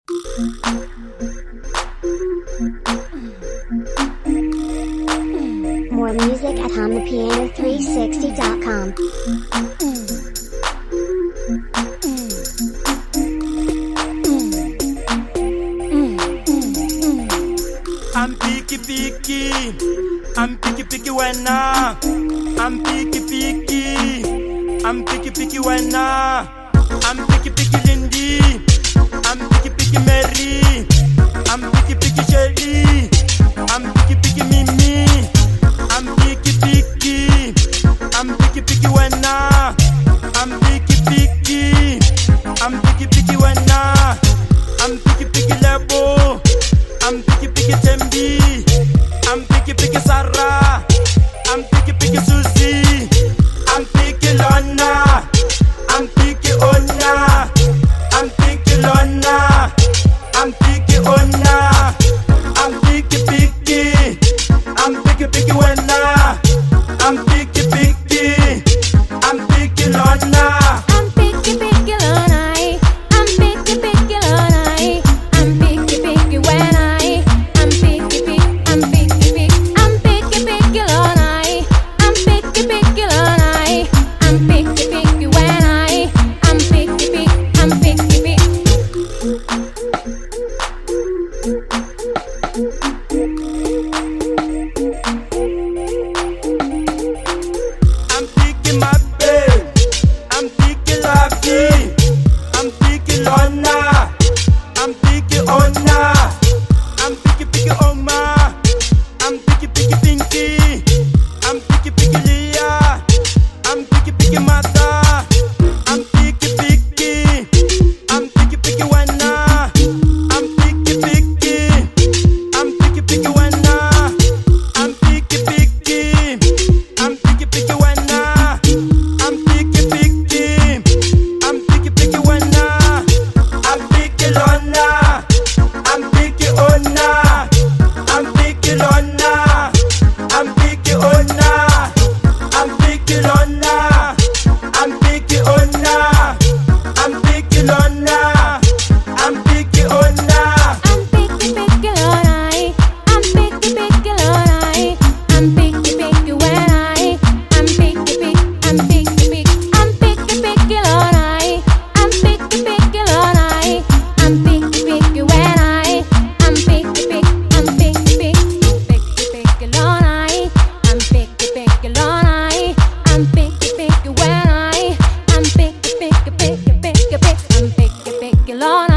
More music at HumThePiano360.com. I'm picky picky, I'm picky picky when I'm picky picky, I'm picky picky when I'm picky picky Lindy, I'm picky picky Mary, I'm picky picky Shelly, I'm picky picky Mimi, I'm picky picky, I'm picky picky when I'm picky picky, I'm picky picky when I'm picky picky Lebo, I'm picky picky Tembi, I'm picky picky Sarah, I'm picky picky Susie, I'm picky Lona, I'm picky Ona, I'm picky Lona, I'm picky Ona, I'm picky picky, I'm picky picky Wena, I'm picky picky, I'm picky Lona. I'm picky picky Lona, I'm picky picky Lona, I'm picky picky when I'm picky picky, I'm picky picky, I'm picky picky Lona, I'm picky picky Lona, I'm picky picky when I'm picky picky, I'm picky picky. I'm picky my babe, I'm picky Lucky, I'm picky Lona, I'm picky Ona, I'm picky picky Oma, I'm picky picky Pinky, I'm picky picky Leah, I'm picky picky Mata, I'm picky picky, I'm picky picky Wena, I'm picky picky, I'm picky picky Wena, I'm picky picky, I'm picky picky Wena, I'm picky picky, I'm picky picky Wena, I'm picky Lona, I'm picky Ona, I'm picky Lona, I'm picky Ona, I'm picky Lona, I'm picky Ona, I'm picky Lona, I'm picky Ona. I'm picky picky Lona, I'm picky picky Lona, I'm picky picky when I'm picky picky, I'm picky picky, I'm picky picky Lona, I'm picky picky Lona, I'm picky picky when I'm picky picky, I'm picky picky, picky picky Lona, I'm picky picky Lona, I'm picky picky when I'm picky picky, picky picky, I'm picky picky Lona.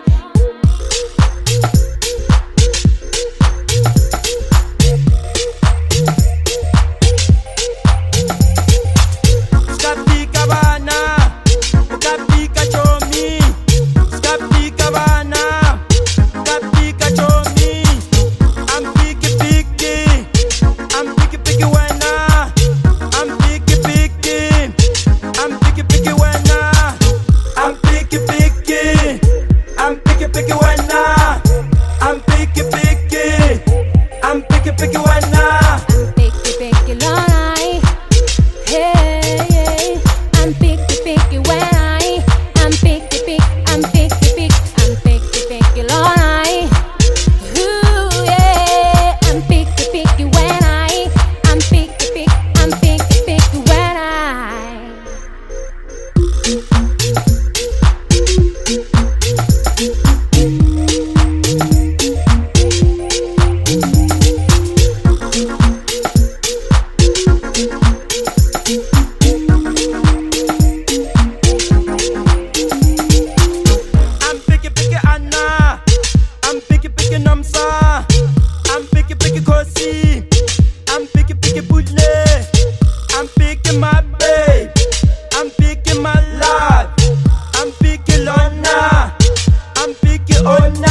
Skapi Cabana, Skapi Kachomi, Skapi Cabana, Skapi Kachomi. I'm picky picky, I'm picky picky Wena, I'm picky picky, I'm picky picky Wena, I'm picky picky, I'm picky picky Wena, I'm picky picky, I'm picky picky Wena. I'm picky picky Lona, hey, hey. I'm picky picky when I'm picky picky, I'm picky picky, I'm picky picky Lona, ooh yeah. I'm picky picky when I'm picky picky, I'm picky picky when I'm picky picky Anna, I'm picky picky Namsa, I'm picky picky Kosi, I'm picky picky Budle, I'm picky my babe, I'm picky my love, I'm picky Lona, I'm picky Ona.